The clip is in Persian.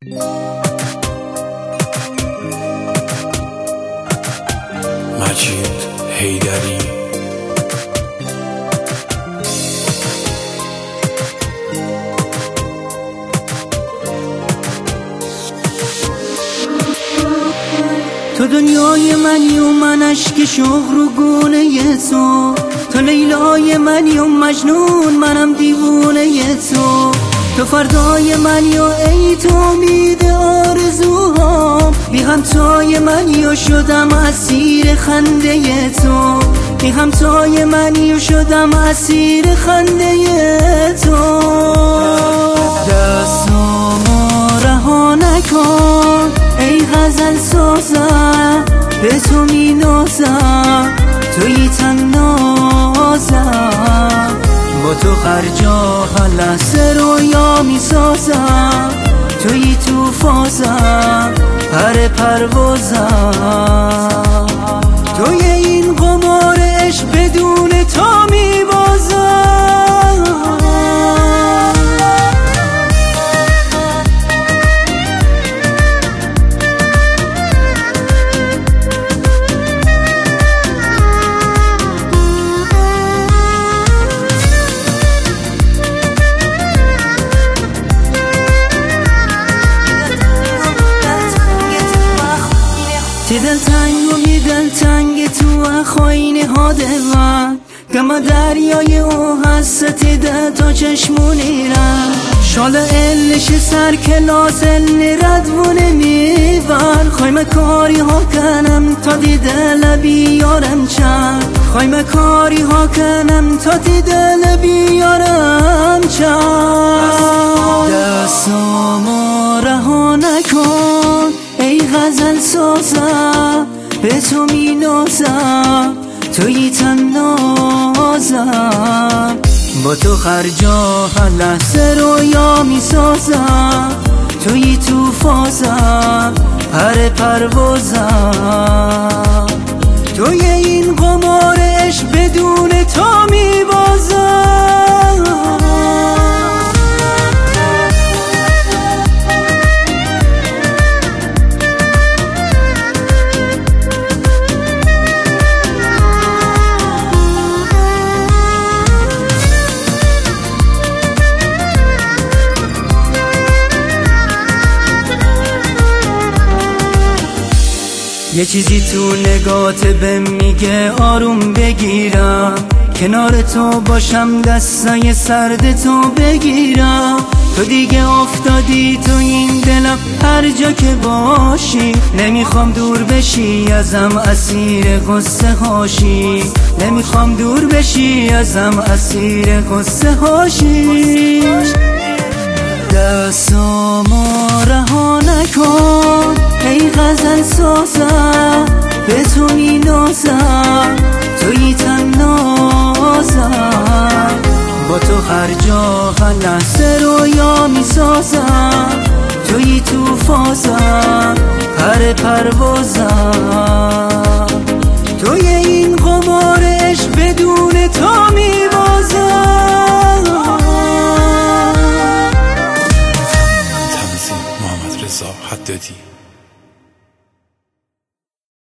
مجید حیدری. تو دنیای منی و من اشک شوق رو گونه تو، تو لیلای منی و مجنون منم دیوونه تو، تو فردای منی و ای تو امید آرزوهام، بی همتای منی و شدم اسیر خنده تو، بی همتای منی و شدم اسیر خنده تو. دستامو رها نکن ای غزل سازم، به تو می نازم توی تنازم، با تو هر جا هر لحظه رویا می سازم، توی تو فازم پر پروازم، توی این قمار عشق بدون تو می بازم. تی دلتنگ و می دلتنگ تو خواینه ها دوان، گما دریای او هست ده تا چشمونی رن، شال علش سر کلاس ردوونه میون، خوایم کاری ها کنم تا دیده لبی یارم چند، خوایم کاری ها کنم تا دیده لبی یارم چند. دستامو رها نکن ای غزل سازم، به تو می نازم توی تنازم، با تو هر جا هر لحظه رویا می سازم، توی تو فازم پر پروازم، توی این قمار عشق بدون تو می بازم. یه چیزی تو نگات بهم میگه آروم بگیرم، کنار تو باشم دستای سرد تو بگیرم، تو دیگه افتادی تو این دلم هر جا که باشی، نمیخوام دور بشی ازم اسیر قصه هاشی، نمیخوام دور بشی ازم اسیر قصه هاشی. دستامو رها نکن ای غزل سازم، به تو می نازم توی تنازم، با تو هر جا هر لحظه رویا می سازم، توی تو فازم پر پروازم، توی این قمار عشق بدون تو می بازم. تنظیم محمد رضا حدادی.